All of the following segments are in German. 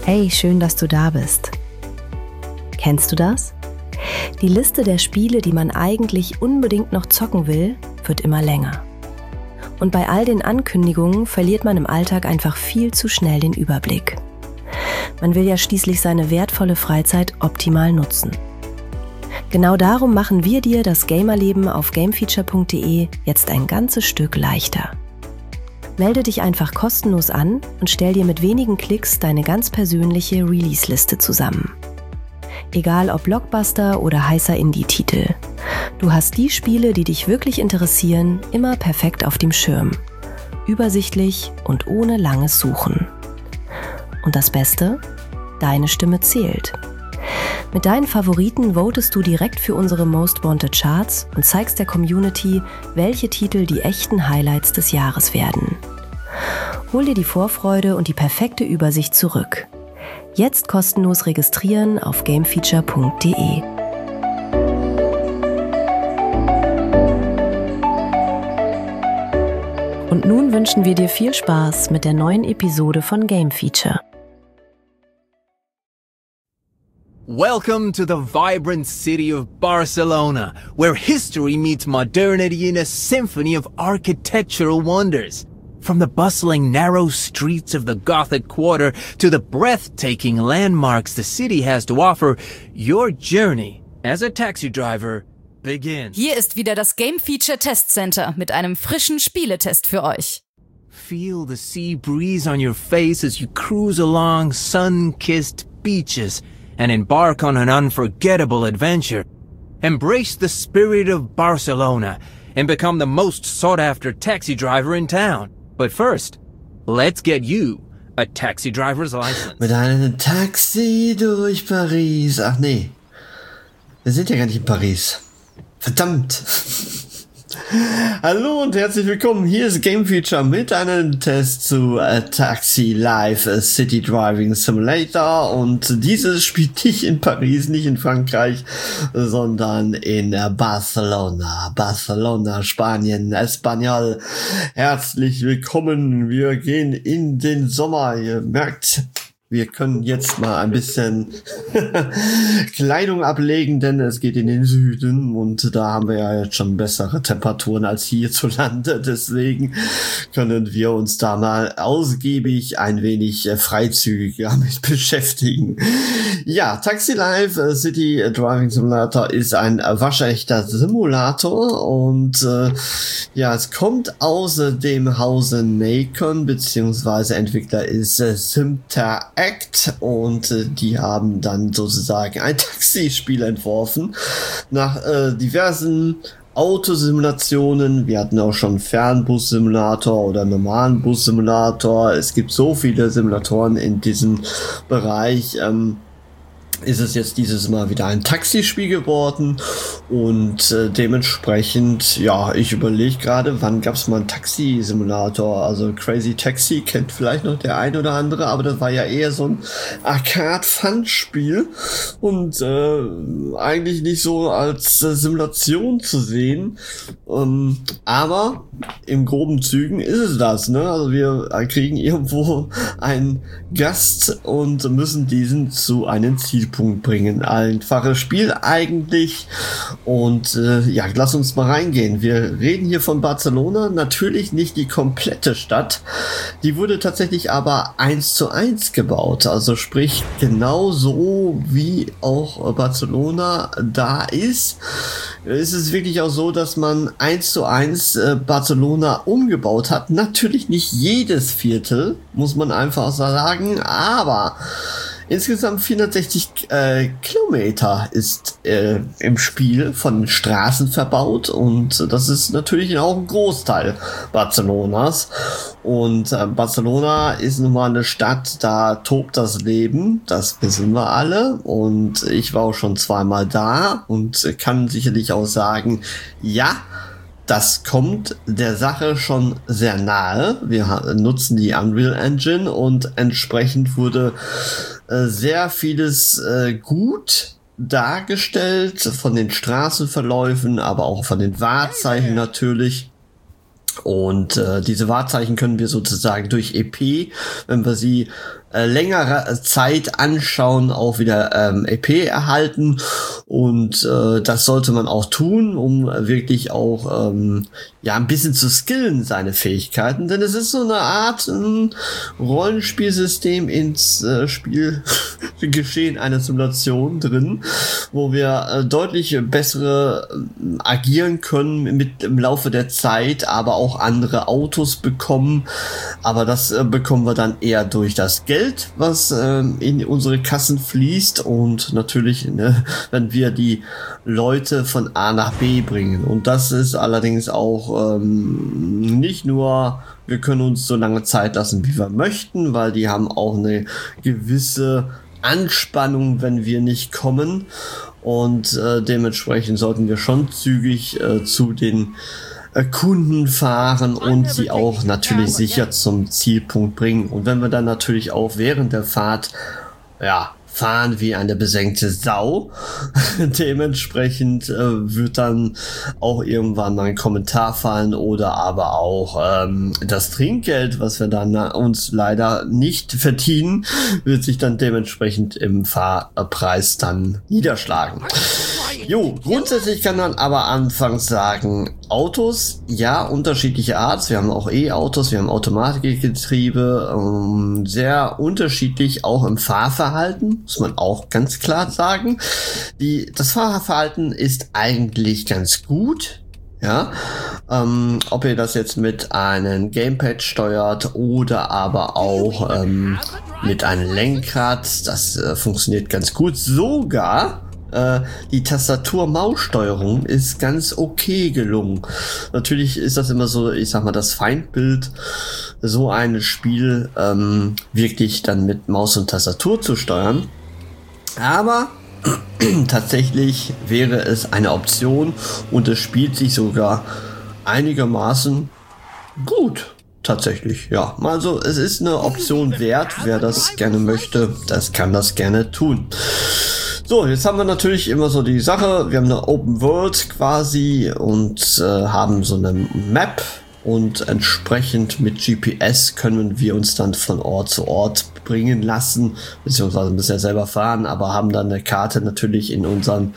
Hey, schön, dass du da bist. Kennst du das? Die Liste der Spiele, die man eigentlich unbedingt noch zocken will, wird immer länger. Und bei all den Ankündigungen verliert man im Alltag einfach viel zu schnell den Überblick. Man will ja schließlich seine wertvolle Freizeit optimal nutzen. Genau darum machen wir dir das Gamerleben auf gamefeature.de jetzt ein ganzes Stück leichter. Melde dich einfach kostenlos an und stell dir mit wenigen Klicks deine ganz persönliche Release-Liste zusammen. Egal ob Blockbuster oder heißer Indie-Titel. Du hast die Spiele, die dich wirklich interessieren, immer perfekt auf dem Schirm. Übersichtlich und ohne langes Suchen. Und das Beste? Deine Stimme zählt. Mit deinen Favoriten votest du direkt für unsere Most Wanted Charts und zeigst der Community, welche Titel die echten Highlights des Jahres werden. Hol dir die Vorfreude und die perfekte Übersicht zurück. Jetzt kostenlos registrieren auf gamefeature.de. Und nun wünschen wir dir viel Spaß mit der neuen Episode von Game Feature. Welcome to the vibrant city of Barcelona, where history meets modernity in a symphony of architectural wonders. From the bustling, narrow streets of the Gothic Quarter to the breathtaking landmarks the city has to offer, your journey as a taxi driver begins. Hier ist wieder das Game Feature Test Center mit einem frischen Spieletest für euch. Feel the sea breeze on your face as you cruise along sun-kissed beaches and embark on an unforgettable adventure. Embrace the spirit of Barcelona and become the most sought-after taxi driver in town. But first, let's get you a taxi driver's license. Mit einem Taxi durch Paris. Ach nee, wir sind ja gar nicht in Paris. Verdammt. Hallo und herzlich willkommen. Hier ist Game Feature mit einem Test zu Taxi Live City Driving Simulator, und dieses spielt nicht in Paris, nicht in Frankreich, sondern in Barcelona, Spanien, Espanyol. Herzlich willkommen. Wir gehen in den Sommer. Ihr merkt, wir können jetzt mal ein bisschen Kleidung ablegen, denn es geht in den Süden und da haben wir ja jetzt schon bessere Temperaturen als hierzulande. Deswegen können wir uns da mal ausgiebig ein wenig freizügiger mit beschäftigen. Ja, Taxi Live City Driving Simulator ist ein waschechter Simulator und ja, es kommt aus dem Hause Nacon, beziehungsweise Entwickler ist Simter Act, und die haben dann sozusagen ein Taxispiel entworfen nach diversen Autosimulationen. Wir hatten auch schon Fernbus-Simulator oder normalen Bus-Simulator. Es gibt so viele Simulatoren in diesem Bereich. Ist es jetzt dieses Mal wieder ein Taxispiel geworden, und dementsprechend, ja, ich überlege gerade, wann gab es mal einen Taxi-Simulator? Also Crazy Taxi kennt vielleicht noch der ein oder andere, aber das war ja eher so ein Arcade-Fun-Spiel und eigentlich nicht so als Simulation zu sehen, aber im groben Zügen ist es das, ne? Also wir kriegen irgendwo einen Gast und müssen diesen zu einem Zielpunkt bringen. Einfaches Spiel eigentlich. Und ja, lass uns mal reingehen. Wir reden hier von Barcelona, natürlich nicht die komplette Stadt. Die wurde tatsächlich aber 1:1 gebaut. Also sprich, genau so wie auch Barcelona da ist es wirklich auch so, dass man 1:1 Barcelona umgebaut hat. Natürlich nicht jedes Viertel, muss man einfach sagen, aber insgesamt 460 Kilometer ist im Spiel von Straßen verbaut, und das ist natürlich auch ein Großteil Barcelonas. Und Barcelona ist nun mal eine Stadt, da tobt das Leben, das wissen wir alle. Und ich war auch schon zweimal da und kann sicherlich auch sagen, ja, das kommt der Sache schon sehr nahe. Wir nutzen die Unreal Engine und entsprechend wurde sehr vieles gut dargestellt, von den Straßenverläufen, aber auch von den Wahrzeichen natürlich. Und diese Wahrzeichen können wir sozusagen durch EP, wenn wir sie längere Zeit anschauen, auch wieder EP erhalten. Und das sollte man auch tun, um wirklich auch ein bisschen zu skillen, seine Fähigkeiten. Denn es ist so eine Art Rollenspielsystem ins Spielgeschehen einer Simulation drin, wo wir deutlich bessere agieren können mit im Laufe der Zeit, aber auch andere Autos bekommen. Aber das bekommen wir dann eher durch das Geld, was in unsere Kassen fließt, und natürlich, wenn wir die Leute von A nach B bringen. Und das ist allerdings auch nicht nur, wir können uns so lange Zeit lassen, wie wir möchten, weil die haben auch eine gewisse Anspannung, wenn wir nicht kommen. Und dementsprechend sollten wir schon zügig zu den Kunden fahren und sie auch natürlich sicher zum Zielpunkt bringen. Und wenn wir dann natürlich auch während der Fahrt fahren wie eine besenkte Sau, dementsprechend wird dann auch irgendwann mal ein Kommentar fallen oder aber auch das Trinkgeld, was wir dann uns leider nicht verdienen, wird sich dann dementsprechend im Fahrpreis dann niederschlagen. Jo, grundsätzlich kann man aber anfangs sagen, Autos, ja, unterschiedliche Art. Wir haben auch E-Autos, wir haben Automatikgetriebe, sehr unterschiedlich auch im Fahrverhalten, muss man auch ganz klar sagen. Das Fahrverhalten ist eigentlich ganz gut. Ja, ob ihr das jetzt mit einem Gamepad steuert oder aber auch mit einem Lenkrad, das funktioniert ganz gut. Sogar die Tastatur-Maus-Steuerung ist ganz okay gelungen. Natürlich ist das immer so, ich sag mal, das Feindbild, so ein Spiel wirklich dann mit Maus und Tastatur zu steuern. Aber tatsächlich wäre es eine Option und es spielt sich sogar einigermaßen gut. Tatsächlich, ja. Also es ist eine Option wert. Wer das gerne möchte, das kann das gerne tun. So, jetzt haben wir natürlich immer so die Sache, wir haben eine Open World quasi und haben so eine Map, und entsprechend mit GPS können wir uns dann von Ort zu Ort bringen lassen, beziehungsweise müssen ja selber fahren, aber haben dann eine Karte natürlich in unserem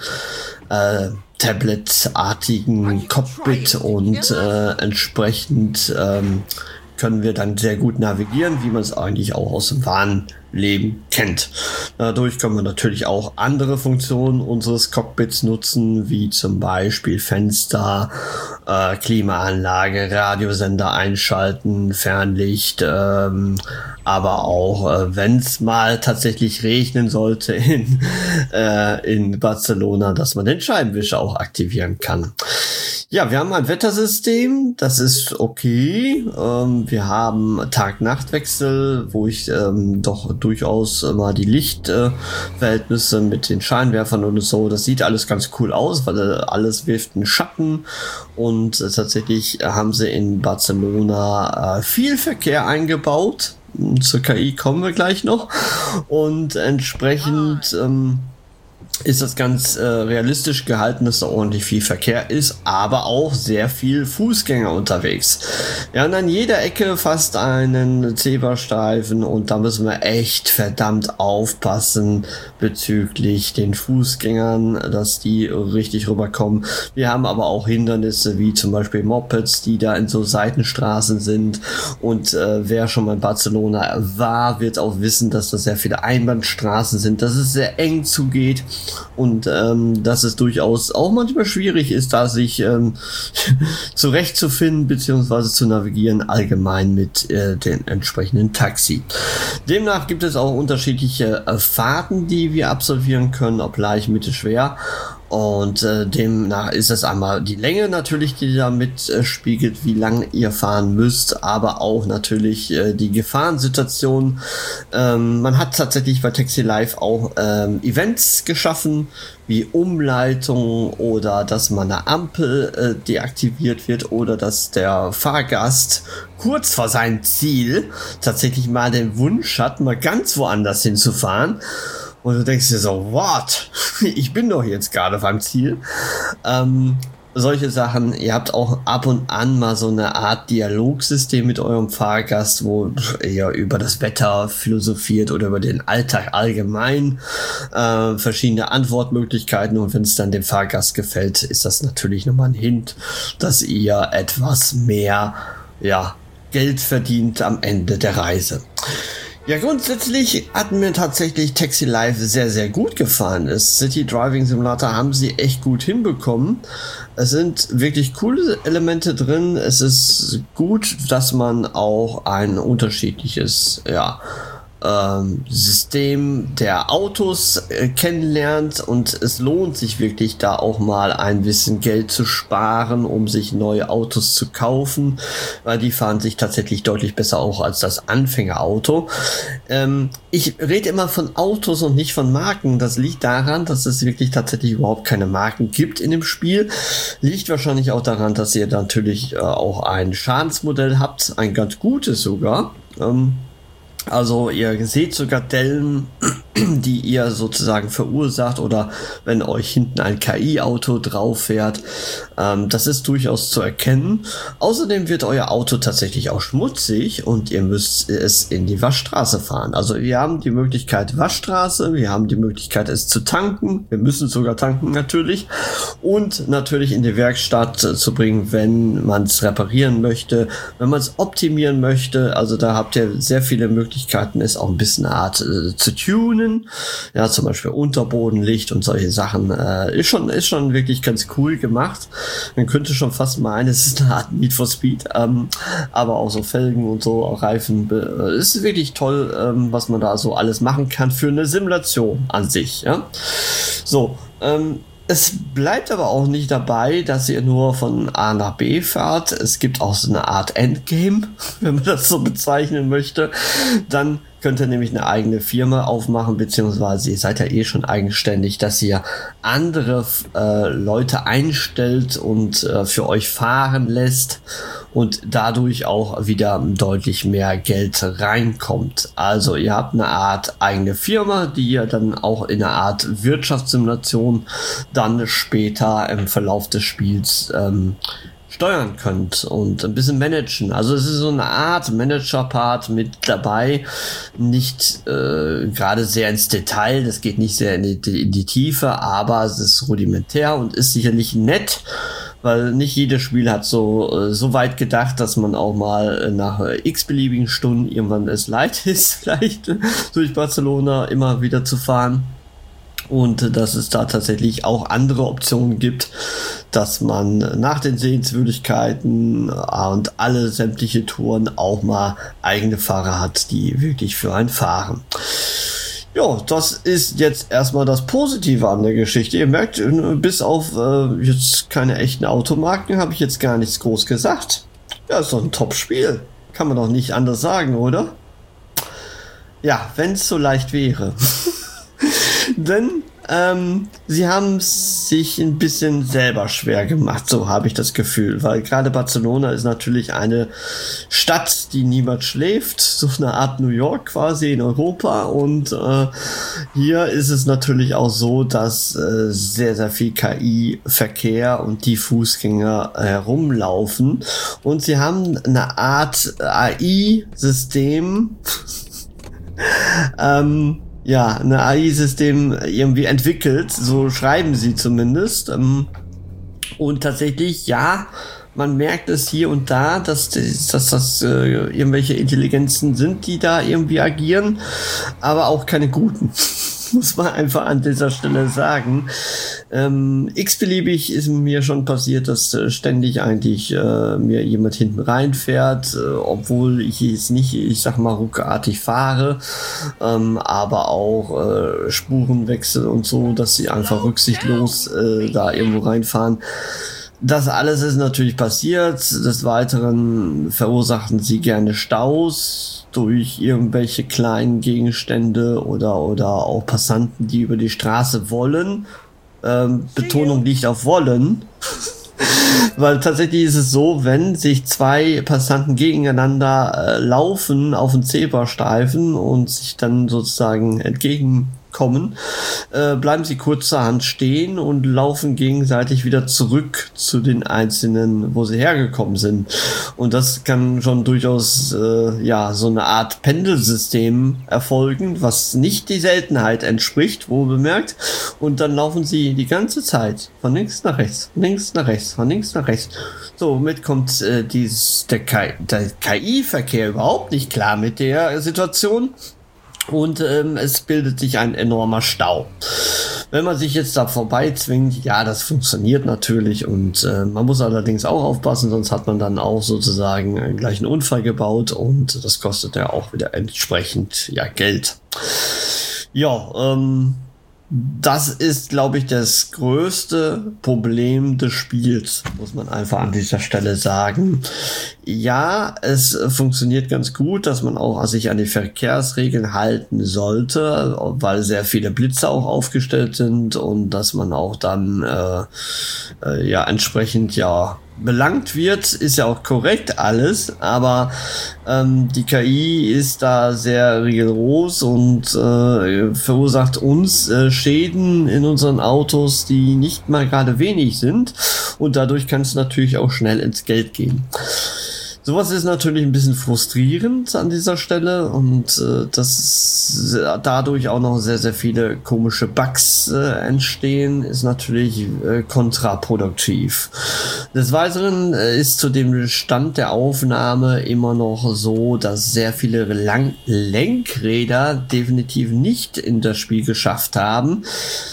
Tablet-artigen Cockpit und entsprechend können wir dann sehr gut navigieren, wie man es eigentlich auch aus dem wahren Leben kennt. Dadurch können wir natürlich auch andere Funktionen unseres Cockpits nutzen, wie zum Beispiel Fenster, Klimaanlage, Radiosender einschalten, Fernlicht, aber auch, wenn es mal tatsächlich regnen sollte in Barcelona, dass man den Scheibenwischer auch aktivieren kann. Ja, wir haben ein Wettersystem, das ist okay. Wir haben Tag-Nacht-Wechsel, wo ich doch durchaus mal die Lichtverhältnisse mit den Scheinwerfern und so, das sieht alles ganz cool aus, weil alles wirft einen Schatten, und tatsächlich haben sie in Barcelona viel Verkehr eingebaut. Zur KI kommen wir gleich noch, und entsprechend ist das ganz realistisch gehalten, dass da ordentlich viel Verkehr ist, aber auch sehr viel Fußgänger unterwegs. Wir haben an jeder Ecke fast einen Zebrastreifen, und da müssen wir echt verdammt aufpassen bezüglich den Fußgängern, dass die richtig rüberkommen. Wir haben aber auch Hindernisse wie zum Beispiel Mopeds, die da in so Seitenstraßen sind, und wer schon mal in Barcelona war, wird auch wissen, dass das sehr viele Einbahnstraßen sind, dass es sehr eng zugeht. Und dass es durchaus auch manchmal schwierig ist, da sich zurechtzufinden bzw. zu navigieren, allgemein mit den entsprechenden Taxi. Demnach gibt es auch unterschiedliche Fahrten, die wir absolvieren können, ob leicht, mittel, schwer. Und demnach ist es einmal die Länge natürlich, die da mitspiegelt, wie lang ihr fahren müsst, aber auch natürlich die Gefahrensituation. Man hat tatsächlich bei Taxi Live auch Events geschaffen, wie Umleitung oder dass man eine Ampel deaktiviert wird oder dass der Fahrgast kurz vor seinem Ziel tatsächlich mal den Wunsch hat, mal ganz woanders hinzufahren. Und du denkst dir so, what? Ich bin doch jetzt gerade beim Ziel. solche Sachen. Ihr habt auch ab und an mal so eine Art Dialogsystem mit eurem Fahrgast, wo ihr über das Wetter philosophiert oder über den Alltag allgemein, verschiedene Antwortmöglichkeiten, und wenn es dann dem Fahrgast gefällt, ist das natürlich nochmal ein Hint, dass ihr etwas mehr, Geld verdient am Ende der Reise. Ja, grundsätzlich hat mir tatsächlich Taxi Life sehr, sehr gut gefallen. Das City Driving Simulator haben sie echt gut hinbekommen. Es sind wirklich coole Elemente drin. Es ist gut, dass man auch ein unterschiedliches, System der Autos kennenlernt, und es lohnt sich wirklich, da auch mal ein bisschen Geld zu sparen, um sich neue Autos zu kaufen, weil die fahren sich tatsächlich deutlich besser auch als das Anfängerauto. Ich rede immer von Autos und nicht von Marken. Das liegt daran, dass es wirklich tatsächlich überhaupt keine Marken gibt in dem Spiel. Liegt wahrscheinlich auch daran, dass ihr natürlich auch ein Schadensmodell habt, ein ganz gutes sogar. Also ihr seht sogar Dellen, die ihr sozusagen verursacht, oder wenn euch hinten ein KI-Auto drauf fährt. Das ist durchaus zu erkennen. Außerdem wird euer Auto tatsächlich auch schmutzig und ihr müsst es in die Waschstraße fahren. Also wir haben die Möglichkeit Waschstraße, wir haben die Möglichkeit es zu tanken, wir müssen sogar tanken natürlich, und natürlich in die Werkstatt zu bringen, wenn man es reparieren möchte, wenn man es optimieren möchte. Also da habt ihr sehr viele Möglichkeiten, es auch ein bisschen Art zu tunen. Ja, zum Beispiel Unterbodenlicht und solche Sachen. Ist schon wirklich ganz cool gemacht. Man könnte schon fast meinen, es ist eine Art Need for Speed, aber auch so Felgen und so, auch Reifen. Es ist wirklich toll, was man da so alles machen kann für eine Simulation an sich. Ja? So, es bleibt aber auch nicht dabei, dass ihr nur von A nach B fahrt. Es gibt auch so eine Art Endgame, wenn man das so bezeichnen möchte. Dann könnt ihr nämlich eine eigene Firma aufmachen, beziehungsweise ihr seid ja eh schon eigenständig, dass ihr andere Leute einstellt und für euch fahren lässt und dadurch auch wieder deutlich mehr Geld reinkommt. Also ihr habt eine Art eigene Firma, die ihr dann auch in einer Art Wirtschaftssimulation dann später im Verlauf des Spiels steuern könnt und ein bisschen managen. Also es ist so eine Art Manager-Part mit dabei, nicht gerade sehr ins Detail, das geht nicht sehr in die Tiefe, aber es ist rudimentär und ist sicherlich nett, weil nicht jedes Spiel hat so weit gedacht, dass man auch mal nach x-beliebigen Stunden irgendwann es leid ist, vielleicht durch Barcelona immer wieder zu fahren. Und dass es da tatsächlich auch andere Optionen gibt, dass man nach den Sehenswürdigkeiten und alle sämtliche Touren auch mal eigene Fahrer hat, die wirklich für einen fahren. Ja, das ist jetzt erstmal das Positive an der Geschichte. Ihr merkt, bis auf jetzt keine echten Automarken habe ich jetzt gar nichts groß gesagt. Ja, ist doch ein Top-Spiel. Kann man doch nicht anders sagen, oder? Ja, wenn es so leicht wäre. Denn sie haben sich ein bisschen selber schwer gemacht, so habe ich das Gefühl, weil gerade Barcelona ist natürlich eine Stadt, die niemals schläft, so eine Art New York quasi in Europa, und hier ist es natürlich auch so, dass sehr, sehr viel KI-Verkehr und die Fußgänger herumlaufen, und sie haben eine Art AI-System, ein AI-System irgendwie entwickelt, so schreiben sie zumindest. Und tatsächlich, ja, man merkt es hier und da, dass das irgendwelche Intelligenzen sind, die da irgendwie agieren, aber auch keine guten. Muss man einfach an dieser Stelle sagen. X-beliebig ist mir schon passiert, dass ständig eigentlich mir jemand hinten reinfährt, obwohl ich jetzt nicht, ich sag mal, ruckartig fahre, aber auch Spurenwechsel und so, dass sie einfach rücksichtslos da irgendwo reinfahren. Das alles ist natürlich passiert. Des Weiteren verursachten sie gerne Staus durch irgendwelche kleinen Gegenstände oder auch Passanten, die über die Straße wollen. Betonung liegt auf wollen. Weil tatsächlich ist es so, wenn sich zwei Passanten gegeneinander laufen auf dem Zebrastreifen und sich dann sozusagen kommen, bleiben sie kurzerhand stehen und laufen gegenseitig wieder zurück zu den einzelnen, wo sie hergekommen sind. Und das kann schon durchaus so eine Art Pendelsystem erfolgen, was nicht die Seltenheit entspricht, wohl bemerkt. Und dann laufen sie die ganze Zeit von links nach rechts, von links nach rechts, von links nach rechts. Somit kommt der KI-Verkehr überhaupt nicht klar mit der Situation. Und es bildet sich ein enormer Stau. Wenn man sich jetzt da vorbeizwingt, ja, das funktioniert natürlich und man muss allerdings auch aufpassen, sonst hat man dann auch sozusagen gleich einen Unfall gebaut und das kostet ja auch wieder entsprechend Geld. Ja, das ist, glaube ich, das größte Problem des Spiels, muss man einfach an dieser Stelle sagen. Ja, es funktioniert ganz gut, dass man auch sich an die Verkehrsregeln halten sollte, weil sehr viele Blitze auch aufgestellt sind und dass man auch dann entsprechend belangt wird, ist ja auch korrekt alles, aber die KI ist da sehr rigoros und verursacht uns Schäden in unseren Autos, die nicht mal gerade wenig sind und dadurch kann es natürlich auch schnell ins Geld gehen. Sowas ist natürlich ein bisschen frustrierend an dieser Stelle und dass dadurch auch noch sehr, sehr viele komische Bugs entstehen, ist natürlich kontraproduktiv. Des Weiteren ist zu dem Stand der Aufnahme immer noch so, dass sehr viele Lenkräder definitiv nicht in das Spiel geschafft haben.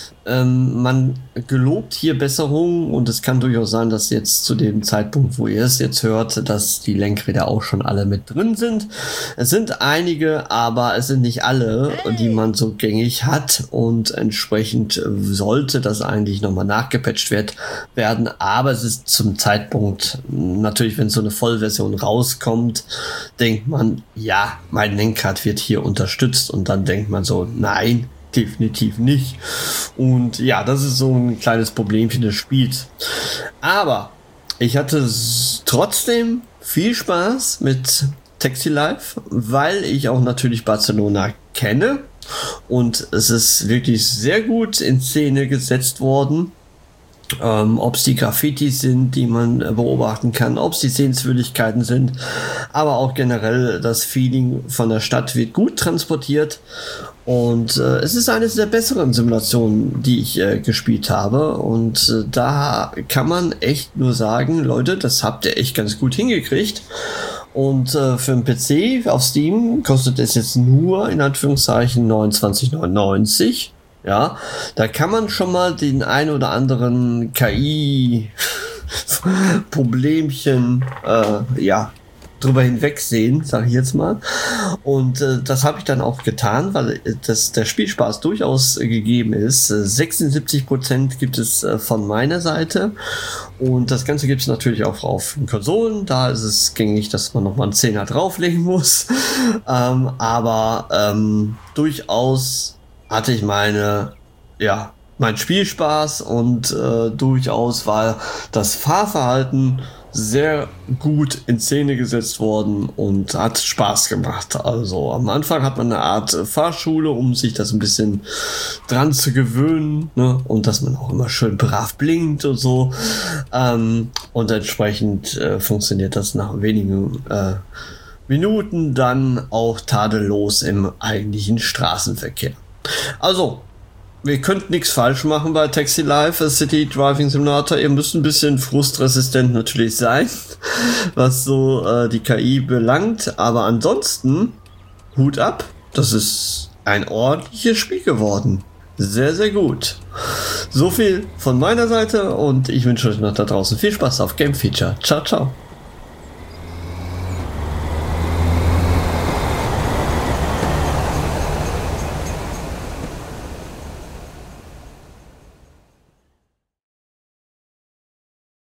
Man gelobt hier Besserung und es kann durchaus sein, dass jetzt zu dem Zeitpunkt, wo ihr es jetzt hört, dass die Lenkräder auch schon alle mit drin sind. Es sind einige, aber es sind nicht alle, die man so gängig hat und entsprechend sollte das eigentlich nochmal nachgepatcht werden, aber es ist zum Zeitpunkt, natürlich wenn so eine Vollversion rauskommt, denkt man, ja, mein Lenkrad wird hier unterstützt und dann denkt man so, nein, definitiv nicht. Und ja, das ist so ein kleines Problemchen des Spiels. Aber ich hatte trotzdem viel Spaß mit Taxi Life, weil ich auch natürlich Barcelona kenne. Und es ist wirklich sehr gut in Szene gesetzt worden. Ob es die Graffitis sind, die man beobachten kann, ob es die Sehenswürdigkeiten sind, aber auch generell das Feeling von der Stadt wird gut transportiert und es ist eines der besseren Simulationen, die ich gespielt habe und da kann man echt nur sagen, Leute, das habt ihr echt ganz gut hingekriegt. Und für einen PC auf Steam kostet es jetzt nur in Anführungszeichen 29,99. Ja, da kann man schon mal den ein oder anderen KI-Problemchen drüber hinwegsehen, sage ich jetzt mal. Und das habe ich dann auch getan, weil der Spielspaß durchaus gegeben ist. 76% gibt es von meiner Seite. Und das Ganze gibt es natürlich auch auf Konsolen. Da ist es gängig, dass man nochmal einen Zehner drauflegen muss. Aber durchaus hatte ich mein Spielspaß und durchaus war das Fahrverhalten sehr gut in Szene gesetzt worden und hat Spaß gemacht. Also am Anfang hat man eine Art Fahrschule, um sich das ein bisschen dran zu gewöhnen, ne? Und dass man auch immer schön brav blinkt und so. Und entsprechend funktioniert das nach wenigen Minuten dann auch tadellos im eigentlichen Straßenverkehr. Also, wir könnten nichts falsch machen bei Taxi Life, City Driving Simulator. Ihr müsst ein bisschen frustresistent natürlich sein, was so die KI belangt. Aber ansonsten, Hut ab, das ist ein ordentliches Spiel geworden. Sehr, sehr gut. So viel von meiner Seite und ich wünsche euch noch da draußen viel Spaß auf Game Feature. Ciao, ciao.